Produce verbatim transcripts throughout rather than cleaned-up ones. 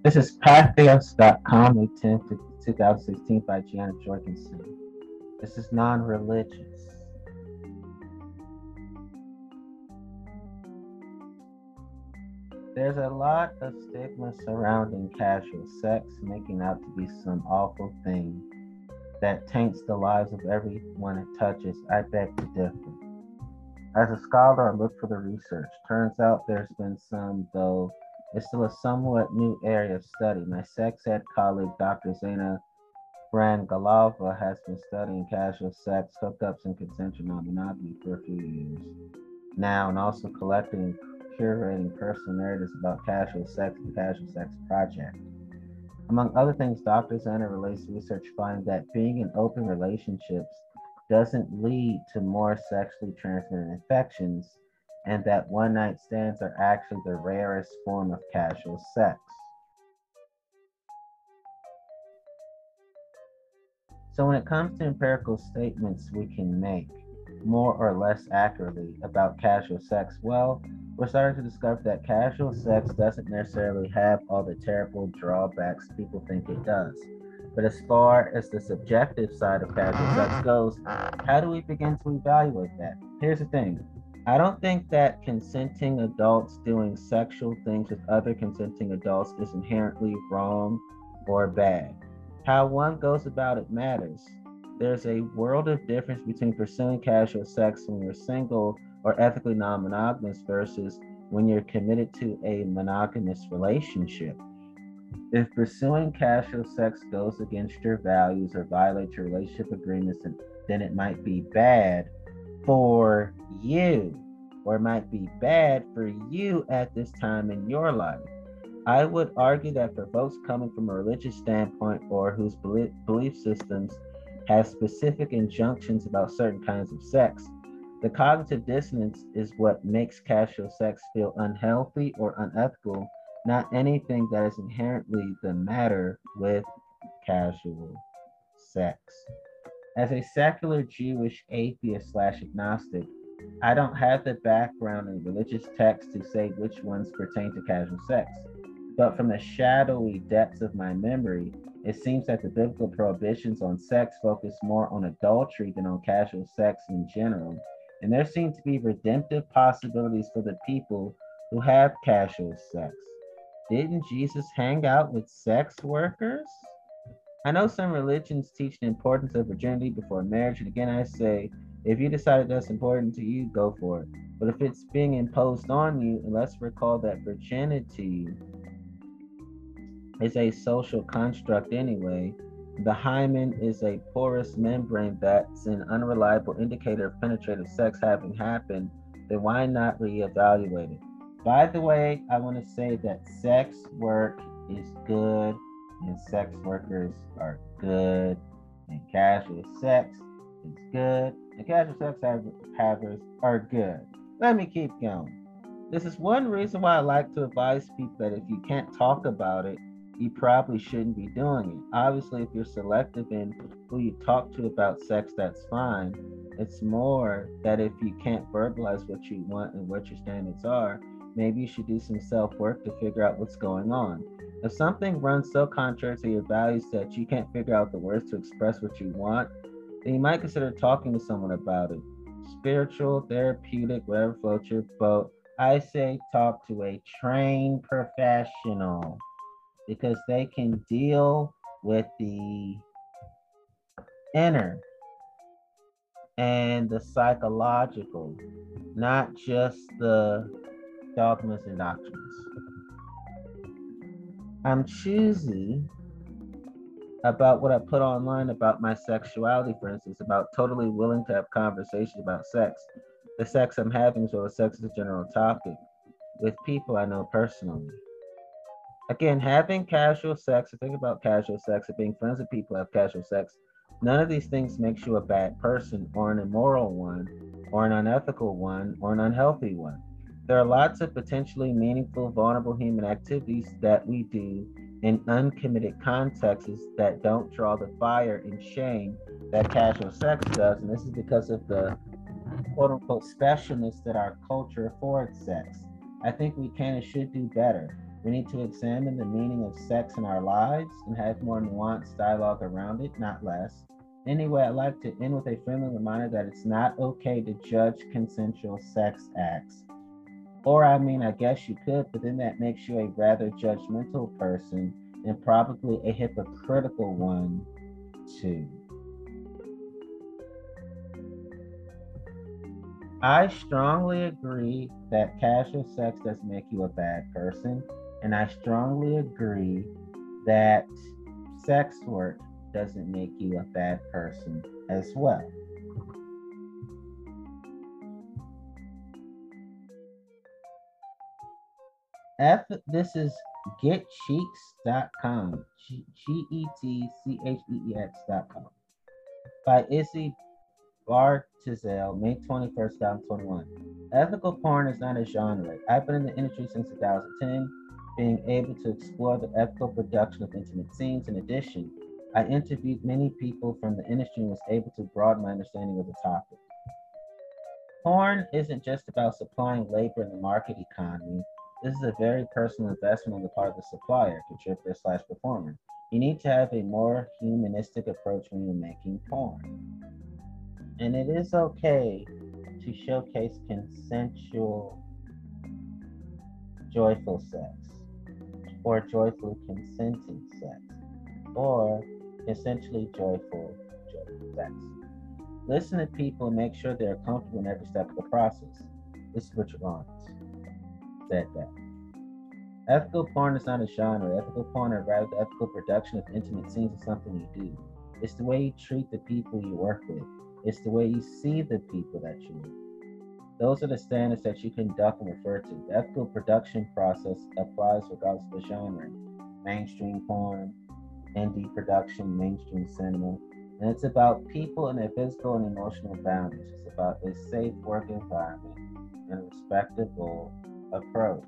This is Pathos dot com, May tenth, twenty sixteen, by Gianna Jorgensen. This is non-religious. There's a lot of stigma surrounding casual sex, making out to be some awful thing that taints the lives of everyone it touches. I beg to differ. As a scholar, I look for the research. Turns out there's been some, though it's still a somewhat new area of study. My sex ed colleague, Doctor Zaina Brangalova, has been studying casual sex, hookups, and consensual non-monogamy for a few years now, and also collecting and curating personal narratives about casual sex and the Casual Sex Project. Among other things, Doctor Zaina relates research finding that being in open relationships doesn't lead to more sexually transmitted infections, and that one night stands are actually the rarest form of casual sex. So, when it comes to empirical statements we can make more or less accurately about casual sex, well, we're starting to discover that casual sex doesn't necessarily have all the terrible drawbacks people think it does. But as far as the subjective side of casual sex goes, how do we begin to evaluate that? Here's the thing. I don't think that consenting adults doing sexual things with other consenting adults is inherently wrong or bad. How one goes about it matters. There's a world of difference between pursuing casual sex when you're single or ethically non monogamous versus when you're committed to a monogamous relationship. If pursuing casual sex goes against your values or violates your relationship agreements, then it might be bad for you, or it might be bad for you at this time in your life. I would argue that for folks coming from a religious standpoint or whose belief systems have specific injunctions about certain kinds of sex, the cognitive dissonance is what makes casual sex feel unhealthy or unethical, not anything that is inherently the matter with casual sex. As a secular Jewish atheist slash agnostic, I don't have the background in religious texts to say which ones pertain to casual sex. But from the shadowy depths of my memory, it seems that the biblical prohibitions on sex focus more on adultery than on casual sex in general. And there seem to be redemptive possibilities for the people who have casual sex. Didn't Jesus hang out with sex workers? I know some religions teach the importance of virginity before marriage, and again I say, if you decide that's important to you, go for it. But if it's being imposed on you, and let's recall that virginity is a social construct anyway, the hymen is a porous membrane that's an unreliable indicator of penetrative sex having happened, then why not reevaluate it? By the way, I want to say that sex work is good and sex workers are good and casual sex is good and casual sex havers are good. Let me keep going. This is one reason why I like to advise people that if you can't talk about it, you probably shouldn't be doing it. Obviously, if you're selective in who you talk to about sex, that's fine. It's more that if you can't verbalize what you want and what your standards are, maybe you should do some self-work to figure out what's going on. If something runs so contrary to your values that you can't figure out the words to express what you want, then you might consider talking to someone about it. Spiritual, therapeutic, whatever floats your boat. I say talk to a trained professional because they can deal with the inner and the psychological, not just the dogmas and doctrines. I'm choosy about what I put online about my sexuality, for instance, about totally willing to have conversations about sex, the sex I'm having, as well as sex as a general topic, with people I know personally. Again, having casual sex, or think about casual sex, or being friends with people who have casual sex, none of these things makes you a bad person, or an immoral one, or an unethical one, or an unhealthy one. There are lots of potentially meaningful, vulnerable human activities that we do in uncommitted contexts that don't draw the fire and shame that casual sex does, and this is because of the quote-unquote specialness that our culture affords sex. I think we can and should do better. We need to examine the meaning of sex in our lives and have more nuanced dialogue around it, not less. Anyway, I'd like to end with a friendly reminder that it's not okay to judge consensual sex acts. Or, I mean, I guess you could, but then that makes you a rather judgmental person and probably a hypocritical one, too. I strongly agree that casual sex doesn't make you a bad person, and I strongly agree that sex work doesn't make you a bad person as well. F, this is get cheeks dot com, G E T C H E E X dot com, by Izzy Bartizel, May twenty-first, twenty twenty-one. Ethical porn is not a genre. I've been in the industry since two thousand ten, being able to explore the ethical production of intimate scenes. In addition, I interviewed many people from the industry and was able to broaden my understanding of the topic. Porn isn't just about supplying labor in the market economy. This is a very personal investment on the part of the supplier, contributor slash performer. You need to have a more humanistic approach when you're making porn. And it is okay to showcase consensual, joyful sex, or joyfully consenting sex, or essentially joyful, joyful sex. Listen to people and make sure they're comfortable in every step of the process. This is Richard Lawrence said that. Ethical porn is not a genre. Ethical porn, or rather the ethical production of intimate scenes, is something you do. It's the way you treat the people you work with. It's the way you see the people that you with. Those are the standards that you conduct and refer to. The ethical production process applies regardless of the genre. Mainstream porn, indie production, mainstream cinema. And it's about people and their physical and emotional boundaries. It's about a safe work environment and a respectable approach.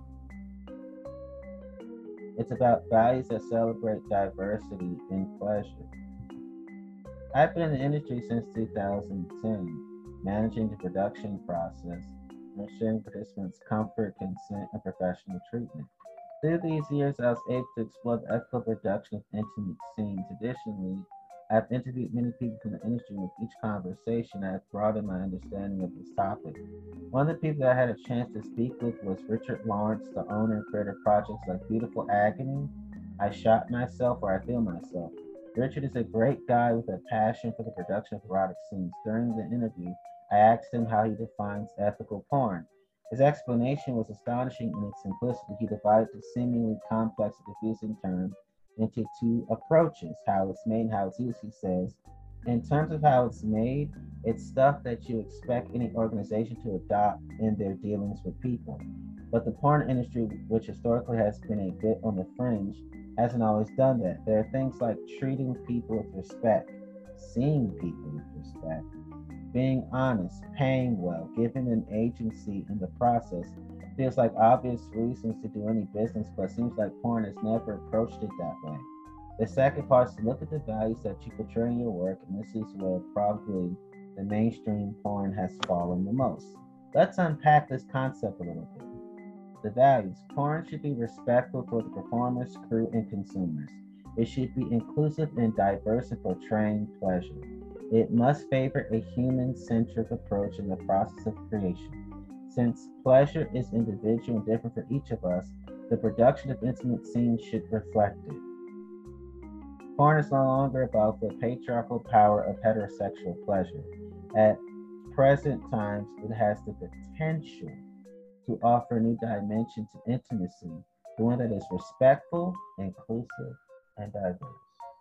It's about values that celebrate diversity and pleasure. I've been in the industry since two thousand ten, managing the production process and ensuring participants' comfort, consent, and professional treatment. Through these years, I was able to explore the ethical production of intimate scenes. Additionally, I've interviewed many people from the industry, and with each conversation, I have broadened my understanding of this topic. One of the people that I had a chance to speak with was Richard Lawrence, the owner and creator of projects like Beautiful Agony, I Shot Myself, or I Feel Myself. Richard is a great guy with a passion for the production of erotic scenes. During the interview, I asked him how he defines ethical porn. His explanation was astonishing in its simplicity. He divided the seemingly complex and confusing term into two approaches: how it's made and how it's used. He says, in terms of how it's made, it's stuff that you expect any organization to adopt in their dealings with people. But the porn industry, which historically has been a bit on the fringe, hasn't always done that. There are things like treating people with respect, seeing people with respect, being honest, paying well, giving them agency in the process. Feels like obvious reasons to do any business, but seems like porn has never approached it that way. The second part is to look at the values that you portray in your work, and this is where probably the mainstream porn has fallen the most. Let's unpack this concept a little bit. The values. Porn should be respectful toward the performers, crew, and consumers. It should be inclusive and diverse in portraying pleasure. It must favor a human centric approach in the process of creation. Since pleasure is individual and different for each of us, the production of intimate scenes should reflect it. Porn is no longer about the patriarchal power of heterosexual pleasure. At present times, it has the potential to offer a new dimension to intimacy, the one that is respectful, inclusive, and diverse.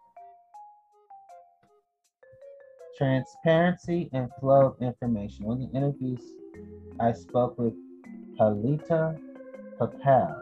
Transparency and flow of information. In the interviews, I spoke with Halita Patel,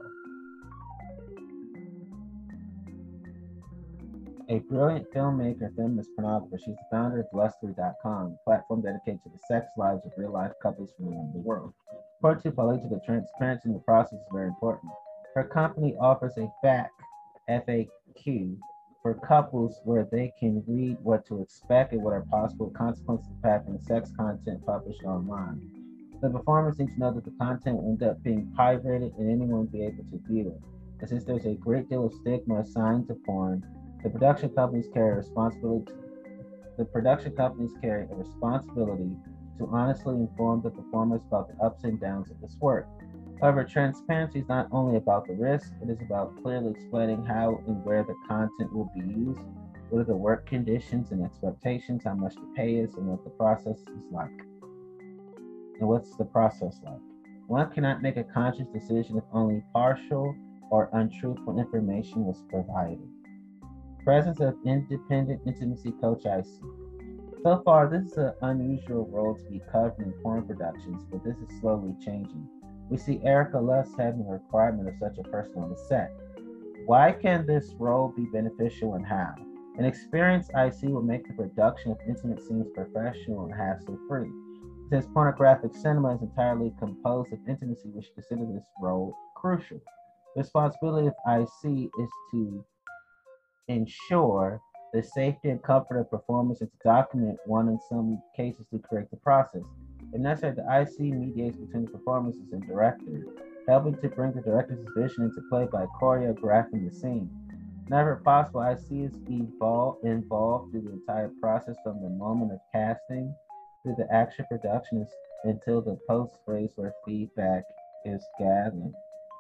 a brilliant filmmaker and feminist pornographer. She's the founder of Lustry dot com, a platform dedicated to the sex lives of real-life couples from around the world. According to Palita, the transparency in the process is very important. Her company offers a F A Q, F A Q, for couples where they can read what to expect and what are possible consequences of having sex content published online. The performers need to know that the content will end up being pirated and anyone will be able to view it. And since there's a great deal of stigma assigned to porn, the production companies carry a responsibility to, the production companies carry a responsibility to honestly inform the performers about the ups and downs of this work. However, transparency is not only about the risk, it is about clearly explaining how and where the content will be used, what are the work conditions and expectations, how much the pay is, and what the process is like. And what's the process like? One cannot make a conscious decision if only partial or untruthful information was provided. Presence of independent intimacy coach I C. So far, this is an unusual role to be covered in porn productions, but this is slowly changing. We see Erica Lust having a requirement of such a person on the set. Why can this role be beneficial and how? An experienced I C will make the production of intimate scenes professional and hassle free. Since pornographic cinema is entirely composed of intimacy, we should consider this role crucial. The responsibility of I C is to ensure the safety and comfort of performers and to document one in some cases to correct the process. If necessary, the I C mediates between the performances and director, helping to bring the director's vision into play by choreographing the scene. Whenever possible, I C is evolve, involved through the entire process from the moment of casting through the actual production until the post phase where feedback is gathered.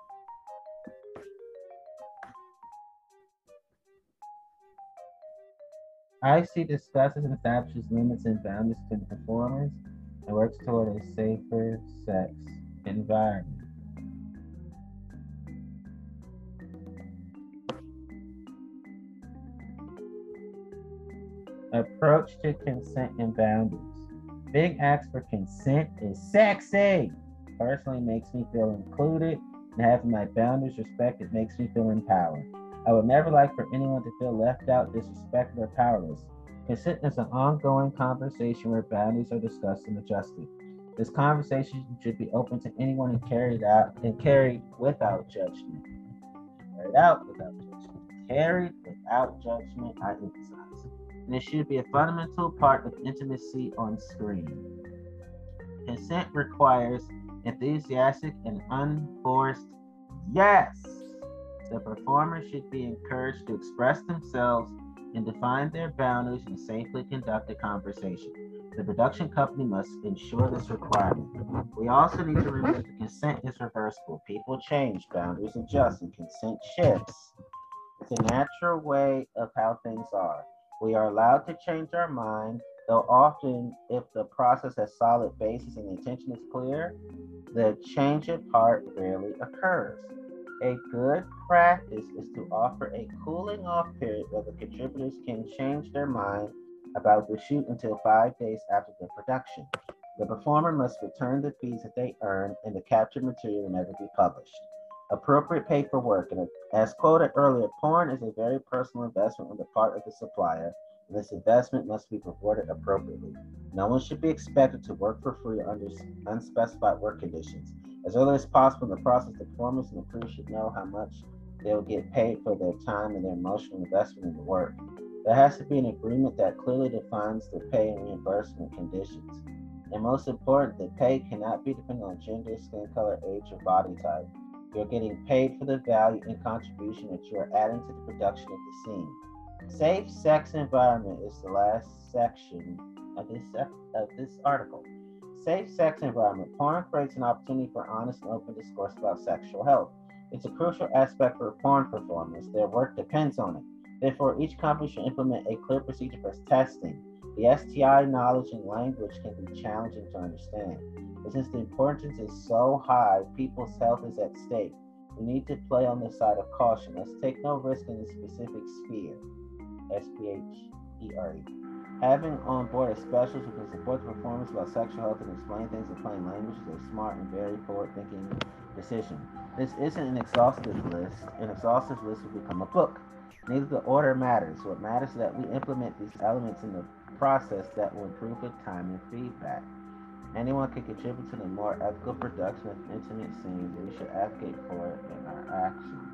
I C discusses and establishes limits and boundaries between the performers and works toward a safer sex environment. Approach to consent and boundaries. Being asked for consent is sexy. Personally makes me feel included, and having my boundaries respected makes me feel empowered. I would never like for anyone to feel left out, disrespected, or powerless. Consent is an ongoing conversation where boundaries are discussed and adjusted. This conversation should be open to anyone and carried out and carried without judgment. Carried out without judgment. Carried without judgment, I emphasize. And it should be a fundamental part of intimacy on screen. Consent requires enthusiastic and unforced yes. The performer should be encouraged to express themselves and define their boundaries and safely conduct a conversation. The production company must ensure this requirement. We also need to remember that consent is reversible. People change, boundaries adjust, and consent shifts. It's a natural way of how things are. We are allowed to change our mind, though often, if the process has solid basis and the intention is clear, the change of heart rarely occurs. A good practice is to offer a cooling off period where the contributors can change their mind about the shoot until five days after the production. The performer must return the fees that they earn, and the captured material will never be published. Appropriate paperwork, and as quoted earlier, porn is a very personal investment on the part of the supplier, and this investment must be rewarded appropriately. No one should be expected to work for free under unspecified work conditions. As early as possible in the process, the performers and the crew should know how much they will get paid for their time and their emotional investment in the work. There has to be an agreement that clearly defines the pay and reimbursement conditions. And most important, the pay cannot be dependent on gender, skin color, age, or body type. You're getting paid for the value and contribution that you are adding to the production of the scene. Safe sex environment is the last section of this of this article. Safe sex environment. Porn creates an opportunity for honest and open discourse about sexual health. It's a crucial aspect for porn performers. Their work depends on it. Therefore, each company should implement a clear procedure for testing. The S T I knowledge and language can be challenging to understand. But since the importance is so high, people's health is at stake. We need to play on the side of caution. Let's take no risk in this specific sphere. S P H E R E. Having on board a specialist who can support the performance about sexual health and explain things in plain language is a smart and very forward-thinking decision. This isn't an exhaustive list. An exhaustive list will become a book. Neither the order matters. What matters is that we implement these elements in the process that will improve with time and feedback. Anyone can contribute to the more ethical production of intimate scenes, and we should advocate for it in our actions.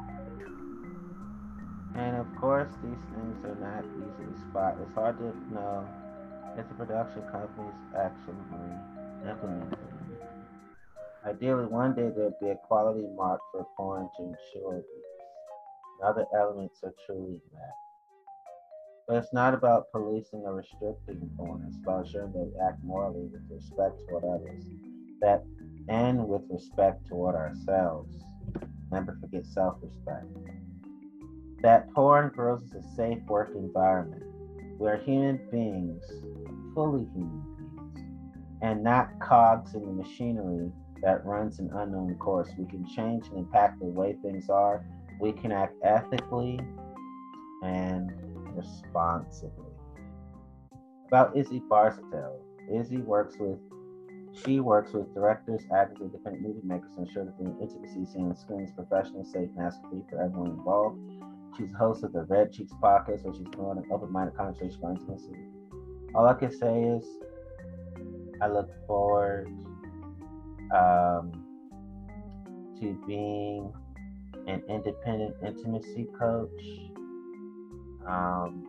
And of course, these things are not easy to spot. It's hard to know if the production companies actually implement them. Ideally, one day there'd be a quality mark for porn to ensure these. And other elements are truly met. But it's not about policing or restricting porn. It's about ensuring that we act morally with respect toward others, that and with respect toward ourselves. Never forget self-respect. That porn grows as a safe work environment where human beings, fully human beings, and not cogs in the machinery that runs an unknown course. We can change and impact the way things are. We can act ethically and responsibly. About Izzy Barcetel. Izzy works with she works with directors, actors, and independent movie makers to ensure that the intimacy seen on screen is professional, safe, and hassle-free for everyone involved. She's the host of the Red Cheeks podcast, where she's promoting open-minded conversation about intimacy. All I can say is, I look forward um, to being an independent intimacy coach. Um,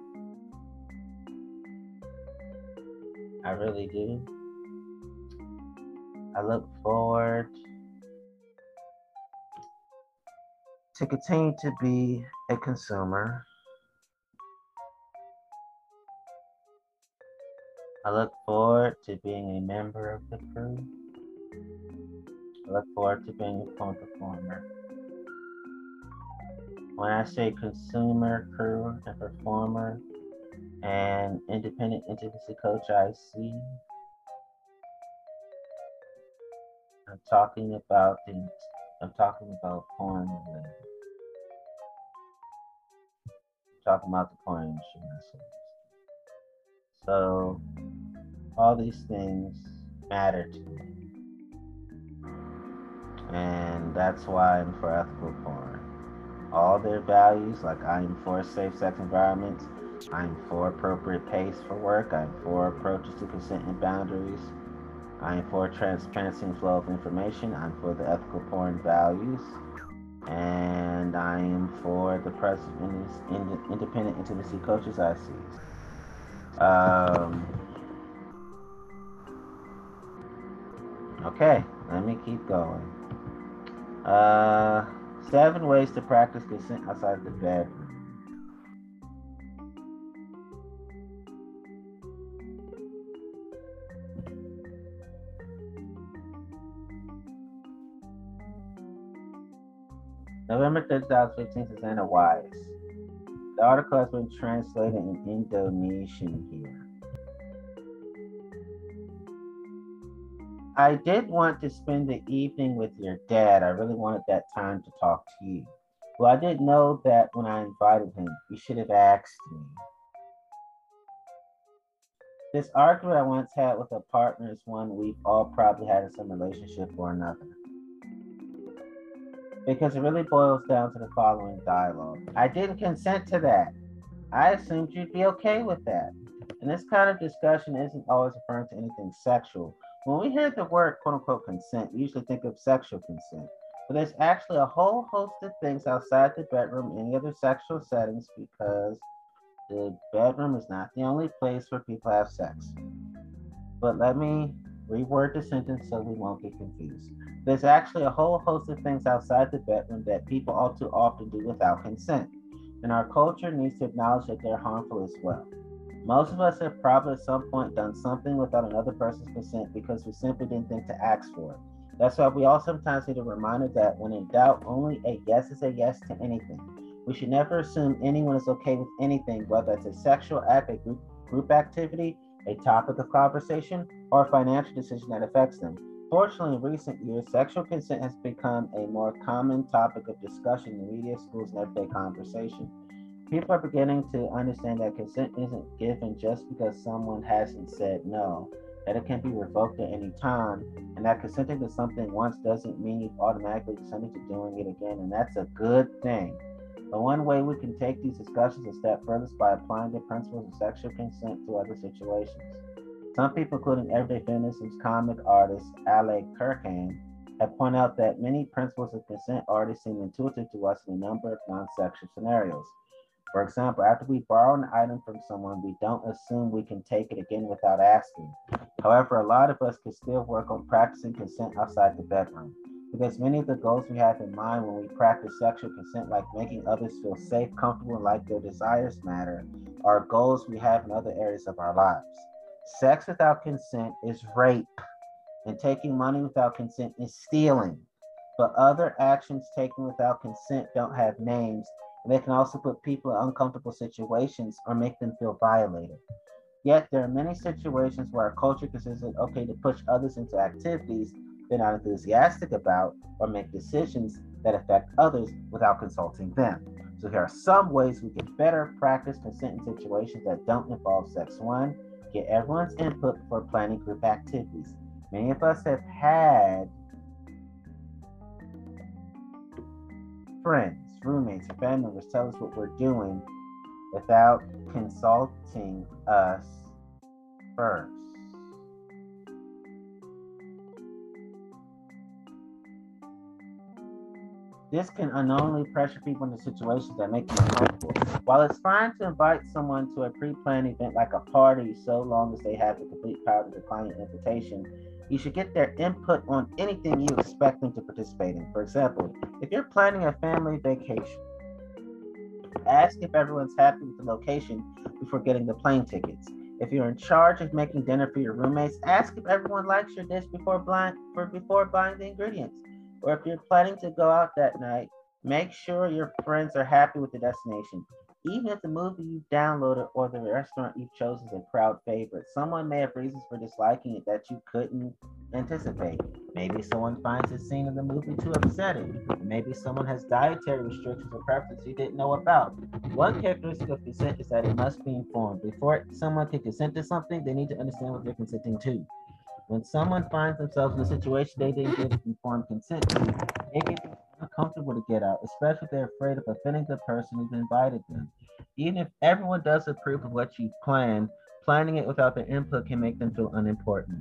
I really do. I look forward to continue to be a consumer. I look forward to being a member of the crew. I look forward to being a porn performer. When I say consumer, crew, and performer, and independent intimacy coach, I see, I'm talking about the, I'm talking about porn related. I'm talking about the porn industry. So all these things matter to me, and that's why I'm for ethical porn. All their values, like I'm for safe sex environments, I'm for appropriate pace for work, I'm for approaches to consent and boundaries, I'm for transparency and flow of information, I'm for the ethical porn values, and I am for the present independent intimacy coaches I see. Um, okay, let me keep going. Uh, seven ways to practice consent outside the bedroom. November third, twenty fifteen, Susanna Wise. The article has been translated in Indonesian here. I did want to spend the evening with your dad. I really wanted that time to talk to you. Well, I didn't know that when I invited him. You should have asked me. This argument I once had with a partner is one we've all probably had in some relationship or another. Because it really boils down to the following dialogue. I didn't consent to that. I assumed you'd be okay with that. And this kind of discussion isn't always referring to anything sexual. When we hear the word quote unquote consent, we usually think of sexual consent. But there's actually a whole host of things outside the bedroom, any other sexual settings, because the bedroom is not the only place where people have sex. But let me reword the sentence so we won't get confused. There's actually a whole host of things outside the bedroom that people all too often do without consent. And our culture needs to acknowledge that they're harmful as well. Most of us have probably at some point done something without another person's consent because we simply didn't think to ask for it. That's why we all sometimes need a reminder that when in doubt, only a yes is a yes to anything. We should never assume anyone is okay with anything, whether it's a sexual act, a group, group activity, a topic of conversation, or a financial decision that affects them. Fortunately, in recent years, sexual consent has become a more common topic of discussion in media, schools, and everyday conversation. People are beginning to understand that consent isn't given just because someone hasn't said no, that it can be revoked at any time, and that consenting to something once doesn't mean you've automatically consented to doing it again, and that's a good thing. But one way we can take these discussions a step further is by applying the principles of sexual consent to other situations. Some people, including everyday feminism's comic artist Ale Kirkham, have pointed out that many principles of consent already seem intuitive to us in a number of non-sexual scenarios. For example, after we borrow an item from someone, we don't assume we can take it again without asking. However, a lot of us can still work on practicing consent outside the bedroom because many of the goals we have in mind when we practice sexual consent, like making others feel safe, comfortable, and like their desires matter, are goals we have in other areas of our lives. Sex without consent is rape, and taking money without consent is stealing. But other actions taken without consent don't have names, and they can also put people in uncomfortable situations or make them feel violated. Yet, there are many situations where our culture considers it okay to push others into activities they're not enthusiastic about or make decisions that affect others without consulting them. So, here are some ways we can better practice consent in situations that don't involve sex. One, get everyone's input before planning group activities. Many of us have had friends, roommates, or family members tell us what we're doing without consulting us first. This can unknowingly pressure people into situations that make them uncomfortable. While it's fine to invite someone to a pre planned event like a party so long as they have the complete power to decline your invitation, you should get their input on anything you expect them to participate in. For example, if you're planning a family vacation, ask if everyone's happy with the location before getting the plane tickets. If you're in charge of making dinner for your roommates, ask if everyone likes your dish before buying, for, before buying the ingredients. Or if you're planning to go out that night, make sure your friends are happy with the destination. Even if the movie you downloaded or the restaurant you've chosen is a crowd favorite, someone may have reasons for disliking it that you couldn't anticipate. Maybe someone finds the scene in the movie too upsetting. Maybe someone has dietary restrictions or preferences you didn't know about. One characteristic of consent is that it must be informed. Before someone can consent to something, they need to understand what they're consenting to. When someone finds themselves in a situation they didn't give informed consent to, it can be uncomfortable to get out, especially if they're afraid of offending the person who invited them. Even if everyone does approve of what you plan, planning it without their input can make them feel unimportant.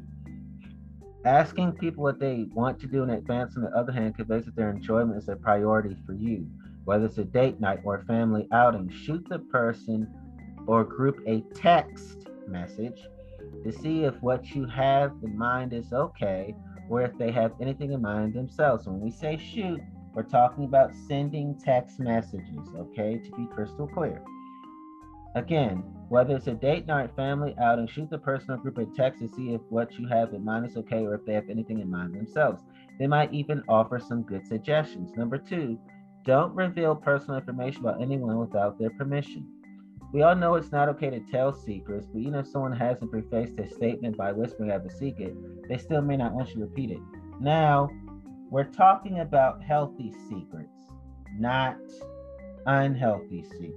Asking people what they want to do in advance, on the other hand, conveys that their enjoyment is a priority for you. Whether it's a date night or a family outing, shoot the person or group a text message to see if what you have in mind is okay or if they have anything in mind themselves. When we say shoot, we're talking about sending text messages, okay, to be crystal clear. Again, whether it's a date night, family outing, shoot the person or group a text to see if what you have in mind is okay or if they have anything in mind themselves. They might even offer some good suggestions. Number two, don't reveal personal information about anyone without their permission. We all know it's not okay to tell secrets, but even if someone hasn't prefaced their statement by whispering out the secret, they still may not want you to repeat it. Now, we're talking about healthy secrets, not unhealthy secrets.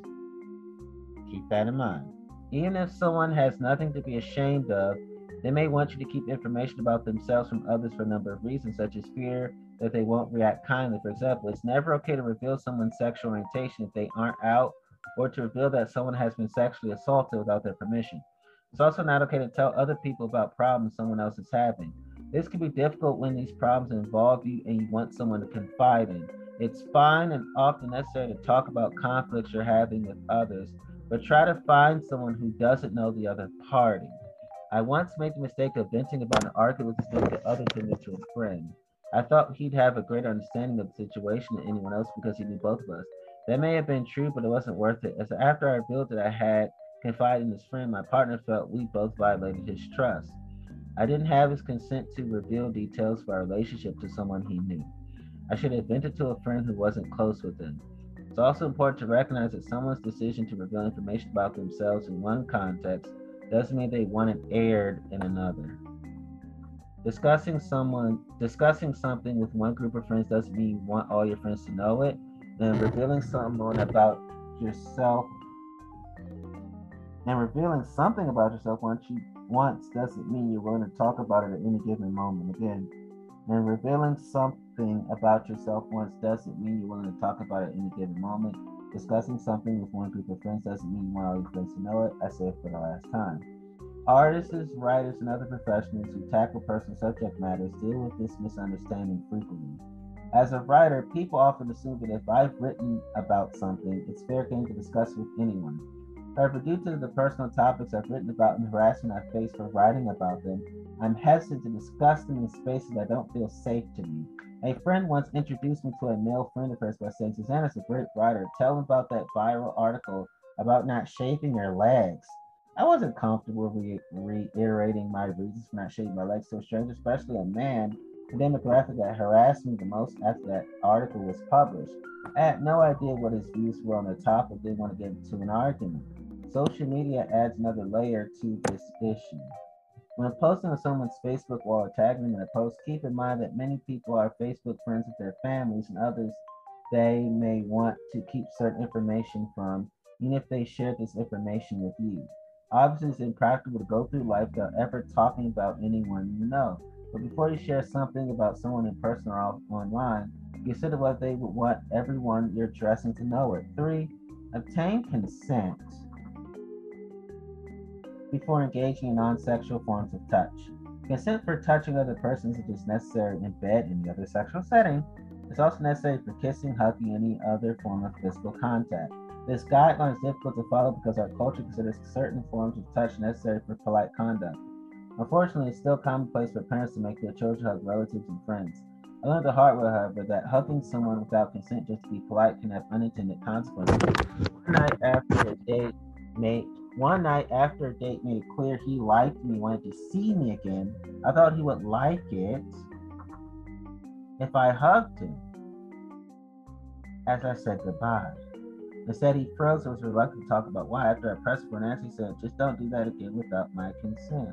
Keep that in mind. Even if someone has nothing to be ashamed of, they may want you to keep information about themselves from others for a number of reasons, such as fear that they won't react kindly. For example, it's never okay to reveal someone's sexual orientation if they aren't out, or to reveal that someone has been sexually assaulted without their permission. It's also not okay to tell other people about problems someone else is having. This can be difficult when these problems involve you and you want someone to confide in. It's fine and often necessary to talk about conflicts you're having with others, but try to find someone who doesn't know the other party. I once made the mistake of venting about an argument with a significant other than to a friend. I thought he'd have a greater understanding of the situation than anyone else because he knew both of us. That may have been true, but it wasn't worth it, as after I revealed that I had confided in his friend, my partner felt we both violated his trust. I didn't have his consent to reveal details of our relationship to someone he knew. I should have vented to a friend who wasn't close with him. It's also important to recognize that someone's decision to reveal information about themselves in one context doesn't mean they want it aired in another. Discussing someone discussing something with one group of friends doesn't mean you want all your friends to know it. Then revealing someone about yourself and revealing something about yourself once you once doesn't mean you're willing to talk about it at any given moment. Again, and revealing something about yourself once doesn't mean you're willing to talk about it at any given moment. Discussing something with one group of friends doesn't mean you want all your friends to know it. I say it for the last time. Artists, writers, and other professionals who tackle personal subject matters deal with this misunderstanding frequently. As a writer, people often assume that if I've written about something, it's fair game to discuss with anyone. However, due to the personal topics I've written about and harassment I face for writing about them, I'm hesitant to discuss them in spaces that don't feel safe to me. A friend once introduced me to a male friend of hers by saying, Susanna's a great writer. Tell him about that viral article about not shaving your legs. I wasn't comfortable re- reiterating my reasons for not shaving my legs to a stranger, especially a man, the demographic that harassed me the most after that article was published. I had no idea what his views were on the topic, didn't want to get into an argument. Social media adds another layer to this issue. When posting on someone's Facebook wall or tagging them in a post, keep in mind that many people are Facebook friends with their families and others they may want to keep certain information from, even if they share this information with you. Obviously, it's impractical to go through life without ever talking about anyone you know. But before you share something about someone in person or off- online, consider what they would want everyone you're addressing to know it. Three, obtain consent before engaging in non-sexual forms of touch. Consent for touching other persons is necessary in bed and any other sexual setting. It's also necessary for kissing, hugging, any other form of physical contact. This guideline is difficult to follow because our culture considers certain forms of touch necessary for polite conduct. Unfortunately, it's still commonplace for parents to make their children hug relatives and friends. I learned the hard way, however, that hugging someone without consent just to be polite can have unintended consequences. One night after a date made one night after a date made it clear he liked me, wanted to see me again. I thought he would like it if I hugged him as I said goodbye. Instead, he froze and was reluctant to talk about why. After I pressed for an answer, he said, just don't do that again without my consent.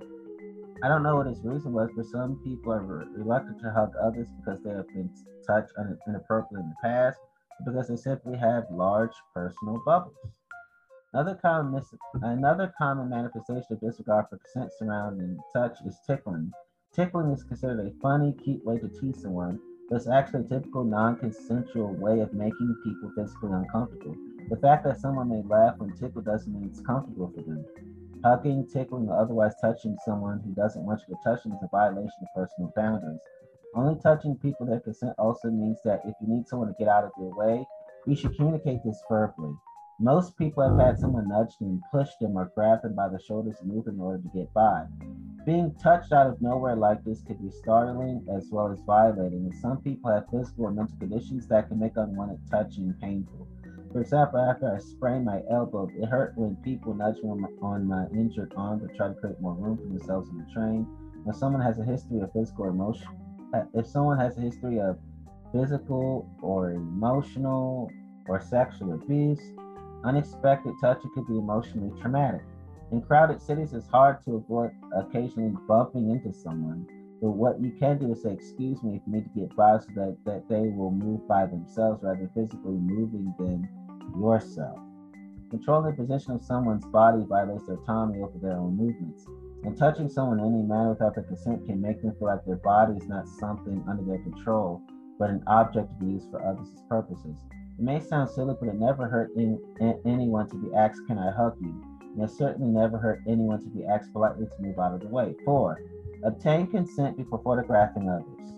I don't know what his reason was, but some people are reluctant to hug others because they have been touched inappropriately in the past, or because they simply have large personal bubbles. Another common, mis- another common manifestation of disregard for consent surrounding touch is tickling. Tickling is considered a funny, cute way to tease someone, but it's actually a typical non-consensual way of making people physically uncomfortable. The fact that someone may laugh when tickled doesn't mean it's comfortable for them. Hugging, tickling, or otherwise touching someone who doesn't want you to touch them is a violation of personal boundaries. Only touching people that consent also means that if you need someone to get out of your way, you should communicate this verbally. Most people have had someone nudge them, push them, or grab them by the shoulders and move in order to get by. Being touched out of nowhere like this could be startling as well as violating, and some people have physical or mental conditions that can make unwanted touching painful. For example, after I sprained my elbow, it hurt when people nudged me on my, on my injured arm to try to create more room for themselves on the train. When someone has a history of physical or emotion, uh, if someone has a history of physical or emotional or sexual abuse, unexpected touching could be emotionally traumatic. In crowded cities, it's hard to avoid occasionally bumping into someone. But what you can do is say, excuse me, if you need to get by so that, that they will move by themselves rather than physically moving them yourself. Controlling the position of someone's body violates their autonomy over their own movements. And touching someone in any manner without their consent can make them feel like their body is not something under their control, but an object to be used for others' purposes. It may sound silly, but it never hurt any, anyone to be asked, can I hug you? And it certainly never hurt anyone to be asked politely to move out of the way. Four, obtain consent before photographing others.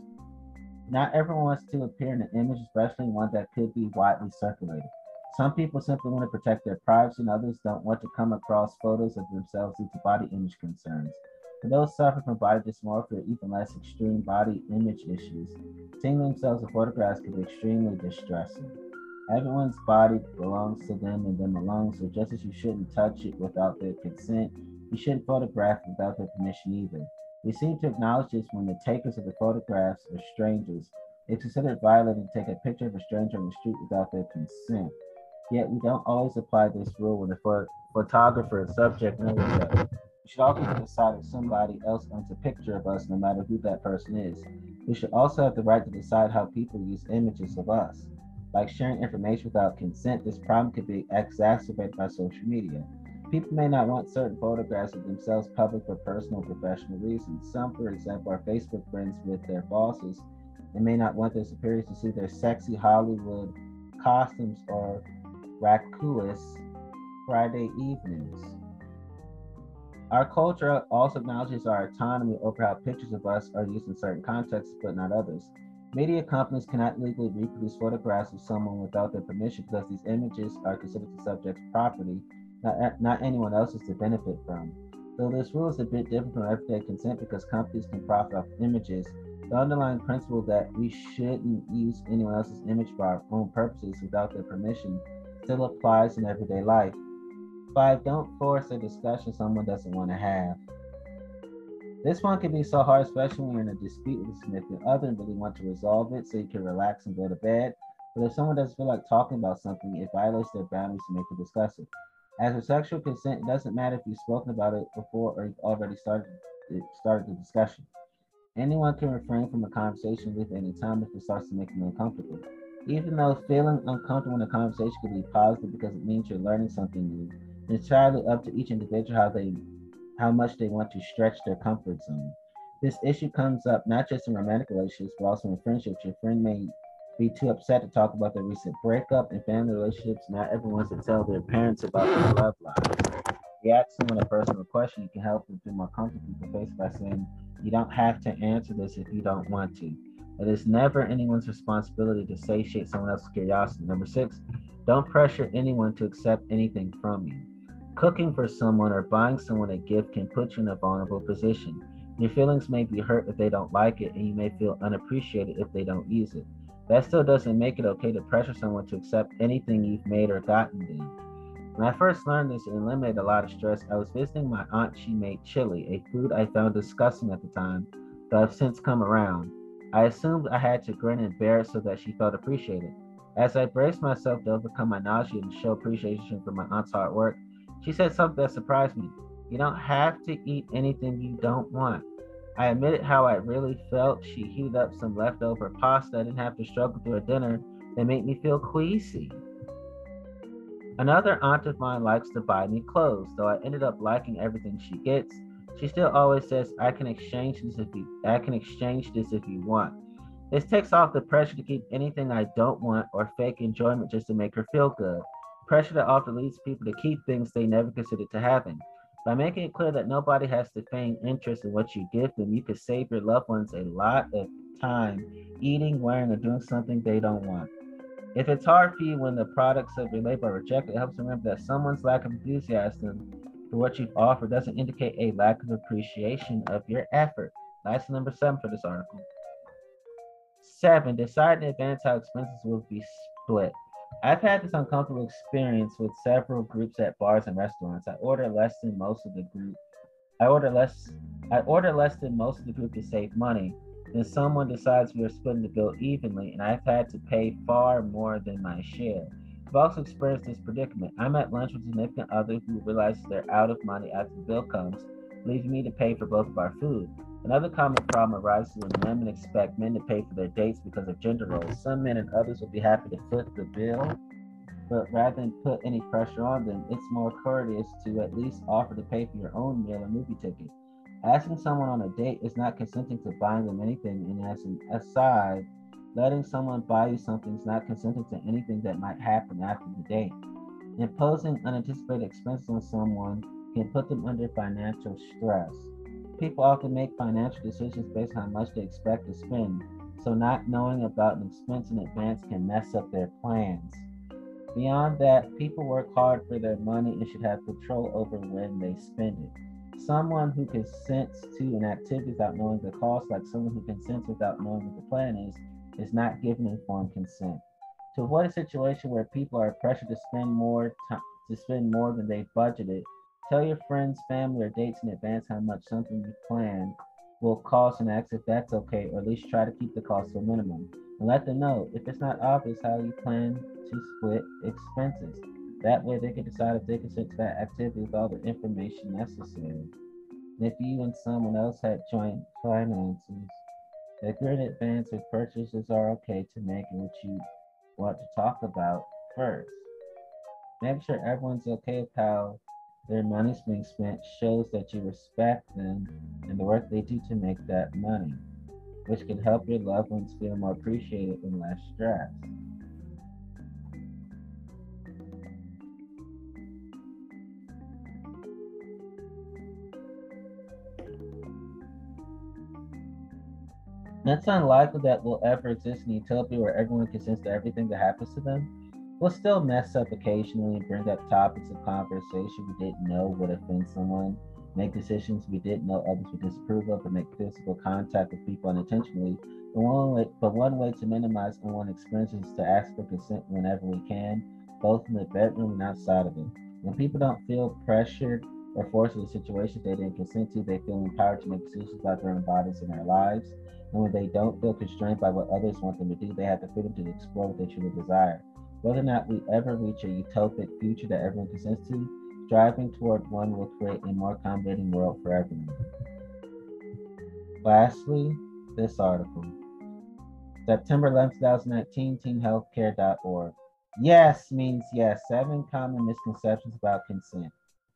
Not everyone wants to appear in an image, especially one that could be widely circulated. Some people simply want to protect their privacy, and others don't want to come across photos of themselves due to body image concerns. For those suffering from body dysmorphia or even less extreme body image issues, seeing themselves in photographs can be extremely distressing. Everyone's body belongs to them and them alone, so just as you shouldn't touch it without their consent, you shouldn't photograph it without their permission either. We seem to acknowledge this when the takers of the photographs are strangers. It's considered violating to take a picture of a stranger on the street without their consent. Yet we don't always apply this rule when the pho- photographer and subject knows that. We should also decide if somebody else owns a picture of us, no matter who that person is. We should also have the right to decide how people use images of us. Like sharing information without consent, this problem could be exacerbated by social media. People may not want certain photographs of themselves public for personal or professional reasons. Some, for example, are Facebook friends with their bosses and may not want their superiors to see their sexy Hollywood costumes or rakulas Friday evenings. Our culture also acknowledges our autonomy over how pictures of us are used in certain contexts, but not others. Media companies cannot legally reproduce photographs of someone without their permission because these images are considered the subject's property not, not anyone else's to benefit from. Though this rule is a bit different from everyday consent because companies can profit off images, the underlying principle that we shouldn't use anyone else's image for our own purposes without their permission still applies in everyday life. Five, don't force a discussion someone doesn't want to have. This one can be so hard, especially when you're in a dispute with a significant other and really want to resolve it so you can relax and go to bed. But if someone doesn't feel like talking about something, it violates their boundaries to make them discuss it. As for sexual consent, it doesn't matter if you've spoken about it before or you've already started it started the discussion. Anyone can refrain from a conversation with any time if it starts to make them uncomfortable. Even though feeling uncomfortable in a conversation can be positive because it means you're learning something new, it's entirely up to each individual how they how much they want to stretch their comfort zone. This issue comes up not just in romantic relationships, but also in friendships. Your friend may be too upset to talk about their recent breakup. In family relationships, not everyone wants to tell their parents about their love life. You ask someone a personal question, you can help them feel more comfortable with the face by saying, "You don't have to answer this if you don't want to." It is never anyone's responsibility to satiate someone else's curiosity. Number six, don't pressure anyone to accept anything from you. Cooking for someone or buying someone a gift can put you in a vulnerable position. Your feelings may be hurt if they don't like it, and you may feel unappreciated if they don't use it. That still doesn't make it okay to pressure someone to accept anything you've made or gotten them. When I first learned this, it eliminated a lot of stress. I was visiting my aunt. She made chili, a food I found disgusting at the time, but I've since come around. I assumed I had to grin and bear it so that she felt appreciated. As I braced myself to overcome my nausea and show appreciation for my aunt's hard work, she said something that surprised me. "You don't have to eat anything you don't want." I admitted how I really felt. She heated up some leftover pasta. I didn't have to struggle through a dinner that made me feel queasy. Another aunt of mine likes to buy me clothes, though I ended up liking everything she gets. She still always says, I can exchange this if you I can exchange this if you want. This takes off the pressure to keep anything I don't want or fake enjoyment just to make her feel good. Pressure that often leads people to keep things they never considered to having. By making it clear that nobody has to feign interest in what you give them, you can save your loved ones a lot of time eating, wearing, or doing something they don't want. If it's hard for you when the products of your labor are rejected, it helps remember that someone's lack of enthusiasm for what you've offered doesn't indicate a lack of appreciation of your effort. That's number seven for this article. Seven, decide in advance how expenses will be split. I've had this uncomfortable experience with several groups at bars and restaurants. I order less than most of the group. I order less. I order less than most of the group to save money. Then someone decides we are splitting the bill evenly, and I've had to pay far more than my share. I've also experienced this predicament. I'm at lunch with a significant other who realizes they're out of money after the bill comes, leaving me to pay for both of our food. Another common problem arises when women expect men to pay for their dates because of gender roles. Some men and others will be happy to foot the bill, but rather than put any pressure on them, it's more courteous to at least offer to pay for your own meal or movie ticket. Asking someone on a date is not consenting to buying them anything, and as an aside, letting someone buy you something is not consenting to anything that might happen after the date. Imposing unanticipated expenses on someone can put them under financial stress. People often make financial decisions based on how much they expect to spend, so not knowing about an expense in advance can mess up their plans. Beyond that, people work hard for their money and should have control over when they spend it. Someone who consents to an activity without knowing the cost, like someone who consents without knowing what the plan is, is not giving informed consent. To avoid a situation where people are pressured to spend more time to spend more than they've budgeted, tell your friends, family, or dates in advance how much something you plan will cost and ask if that's okay, or at least try to keep the cost to a minimum. And let them know if it's not obvious how you plan to split expenses. That way they can decide if they consent to that activity with all the information necessary. And if you and someone else had joint finances, agree in advance if purchases are okay to make and what you want to talk about first. Make sure everyone's okay with how their money's being spent shows that you respect them and the work they do to make that money, which can help your loved ones feel more appreciated and less stressed. It's unlikely that will ever exist in a utopia where everyone consents to everything that happens to them. We'll still mess up occasionally and bring up topics of conversation we didn't know would offend someone, make decisions we didn't know others would disapprove of, and make physical contact with people unintentionally. But one way, but one way to minimize unwanted experiences is to ask for consent whenever we can, both in the bedroom and outside of it. When people don't feel pressured or forced into situations they didn't consent to, they feel empowered to make decisions about their own bodies and their lives. And when they don't feel constrained by what others want them to do, they have the freedom to explore what they truly desire. Whether or not we ever reach a utopic future that everyone consents to, striving toward one will create a more accommodating world for everyone. Lastly, this article. September eleventh, twenty nineteen, teen healthcare dot org. Yes means yes. Seven common misconceptions about consent.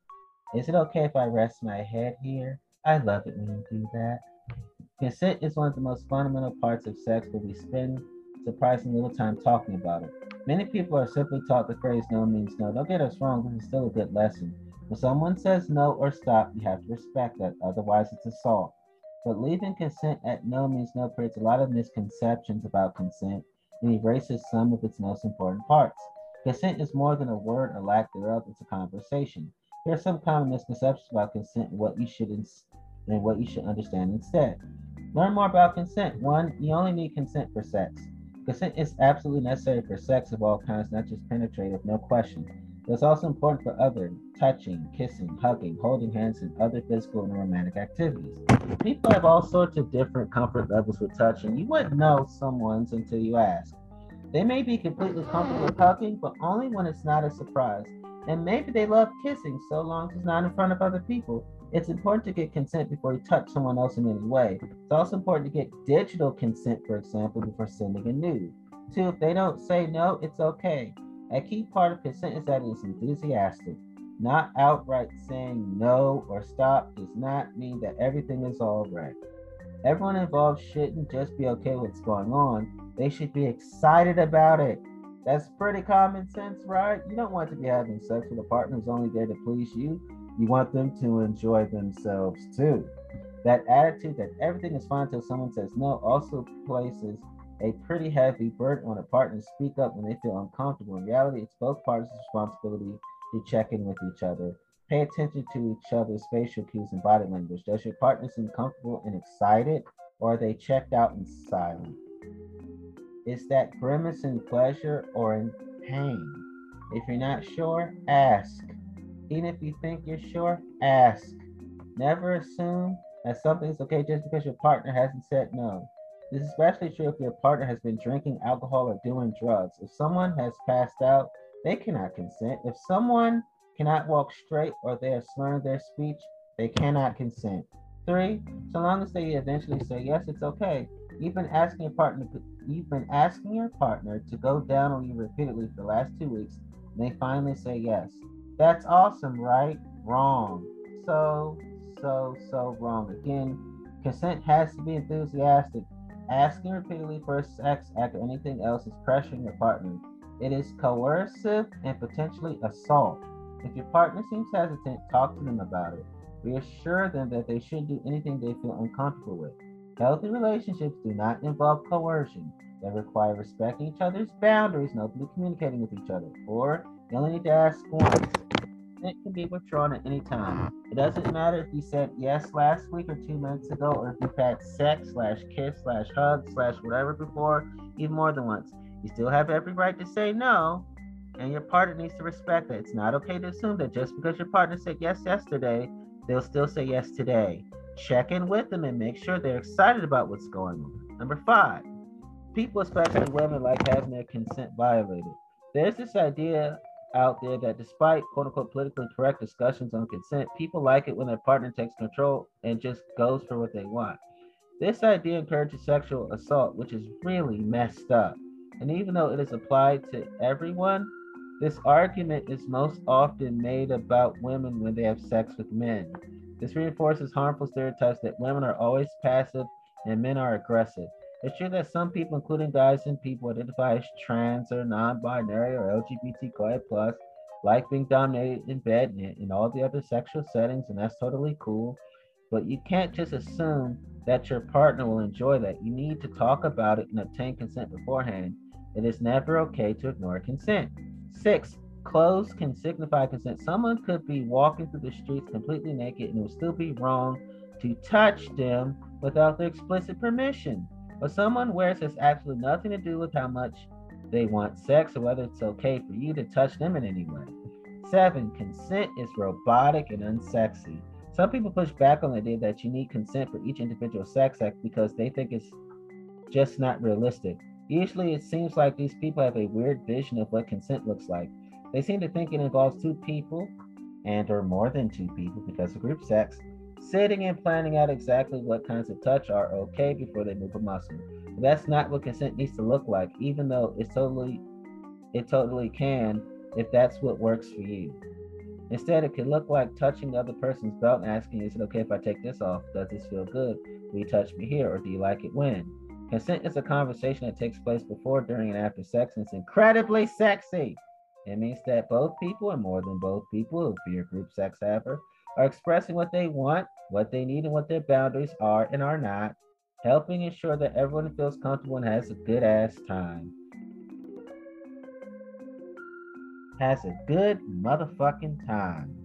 Is it okay if I rest my head here? I love it when you do that. Consent is one of the most fundamental parts of sex, but we spend surprisingly little time talking about it. Many people are simply taught the phrase no means no. Don't get us wrong, this is still a good lesson. When someone says no or stop, you have to respect that, otherwise, it's assault. But leaving consent at no means no creates a lot of misconceptions about consent and erases some of its most important parts. Consent is more than a word or lack thereof, it's a conversation. Here are some common misconceptions about consent and what you should ins- and what you should understand instead. Learn more about consent. One, you only need consent for sex. Consent is absolutely necessary for sex of all kinds, not just penetrative, no question. But it's also important for other touching, kissing, hugging, holding hands, and other physical and romantic activities. People have all sorts of different comfort levels with touching. You wouldn't know someone's until you ask. They may be completely comfortable with hugging, but only when it's not a surprise. And maybe they love kissing so long as it's not in front of other people. It's important to get consent before you touch someone else in any way. It's also important to get digital consent, for example, before sending a nude. Two, if they don't say no, it's okay. A key part of consent is that it is enthusiastic. Not outright saying no or stop does not mean that everything is all right. Everyone involved shouldn't just be okay with what's going on, they should be excited about it. That's pretty common sense, right? You don't want to be having sex with a partner who's only there to please you. You want them to enjoy themselves too. That attitude that everything is fine until someone says no also places a pretty heavy burden on a partner to speak up when they feel uncomfortable. In reality, it's both parties' responsibility to check in with each other. Pay attention to each other's facial cues and body language. Does your partner seem comfortable and excited, or are they checked out and silent? Is that grimace in pleasure or in pain? If you're not sure, ask. Even if you think you're sure, ask. Never assume that something's okay just because your partner hasn't said no. This is especially true if your partner has been drinking alcohol or doing drugs. If someone has passed out, they cannot consent. If someone cannot walk straight or they are slurring their speech, they cannot consent. Three, so long as they eventually say yes, it's okay. You've been asking your partner you've been asking your partner to go down on you repeatedly for the last two weeks, and they finally say yes. That's awesome, right? Wrong. So, so, so wrong. Again, consent has to be enthusiastic. Asking repeatedly for sex after anything else is pressuring your partner. It is coercive and potentially assault. If your partner seems hesitant, talk to them about it. Reassure them that they shouldn't do anything they feel uncomfortable with. Healthy relationships do not involve coercion. They require respecting each other's boundaries and openly communicating with each other. Or you only need to ask once. It can be withdrawn at any time. It doesn't matter if you said yes last week or two minutes ago, or if you've had sex slash kiss slash hug slash whatever before, even more than once. You still have every right to say no, and your partner needs to respect that. It's not okay to assume that just because your partner said yes yesterday, they'll still say yes today. Check in with them and make sure they're excited about what's going on. Number five, people, especially women, like having their consent violated. There's this idea out there that despite quote unquote politically correct discussions on consent, people like it when their partner takes control and just goes for what they want. This idea encourages sexual assault, which is really messed up. And even though it is applied to everyone, this argument is most often made about women when they have sex with men. This reinforces harmful stereotypes that women are always passive and men are aggressive. It's true that some people, including guys and people who identify as trans or non-binary or L G B T Q I plus, like being dominated in bed and in all the other sexual settings, and that's totally cool. But you can't just assume that your partner will enjoy that. You need to talk about it and obtain consent beforehand. It is never okay to ignore consent. Six, clothes can signify consent. Someone could be walking through the streets completely naked and it would still be wrong to touch them without their explicit permission. What someone wears has absolutely nothing to do with how much they want sex or whether it's okay for you to touch them in any way. Seven, consent is robotic and unsexy. Some people push back on the idea that you need consent for each individual sex act because they think it's just not realistic. Usually, it seems like these people have a weird vision of what consent looks like. They seem to think it involves two people, and or more than two people because of group sex, sitting and planning out exactly what kinds of touch are okay before they move a muscle. But that's not what consent needs to look like, even though it's totally it totally can if that's what works for you. Instead, it could look like touching the other person's belt and asking, is it okay if I take this off? Does this feel good? Will you touch me here? Or do you like it when? Consent is a conversation that takes place before, during, and after sex, and it's incredibly sexy. It means that both people, and more than both people, if you're a group sex haver, are expressing what they want, what they need, and what their boundaries are and are not, helping ensure that everyone feels comfortable and has a good ass time. Has a good motherfucking time.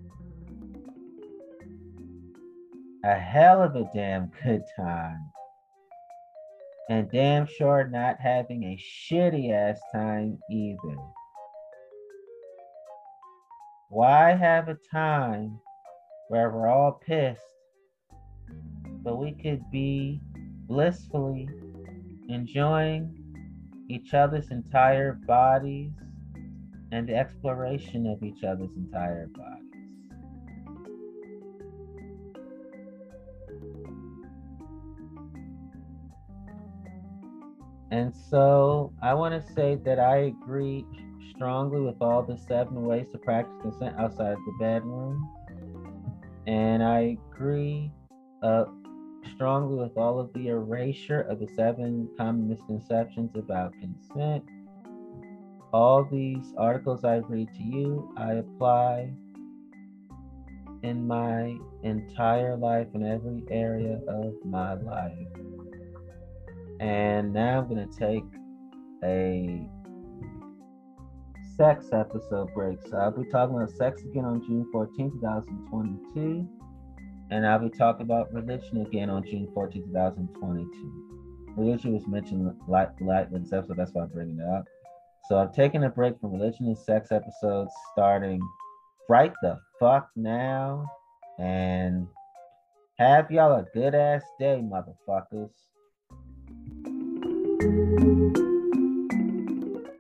A hell of a damn good time. And damn sure not having a shitty ass time either. Why have a time where we're all pissed, but we could be blissfully enjoying each other's entire bodies and the exploration of each other's entire bodies? And so I want to say that I agree strongly with all the seven ways to practice consent outside of the bedroom. And I agree uh, strongly with all of the erasure of the seven common misconceptions about consent. All these articles I read to you, I apply in my entire life, in every area of my life. And now I'm going to take a sex episode break. So I'll be talking about sex again on June fourteenth, twenty twenty-two. And I'll be talking about religion again on June fourteenth, twenty twenty-two. Religion was mentioned lightly in this episode, that's why I'm bringing it up. So I'm taking a break from religion and sex episodes starting right the fuck now. And have y'all a good ass day, motherfuckers.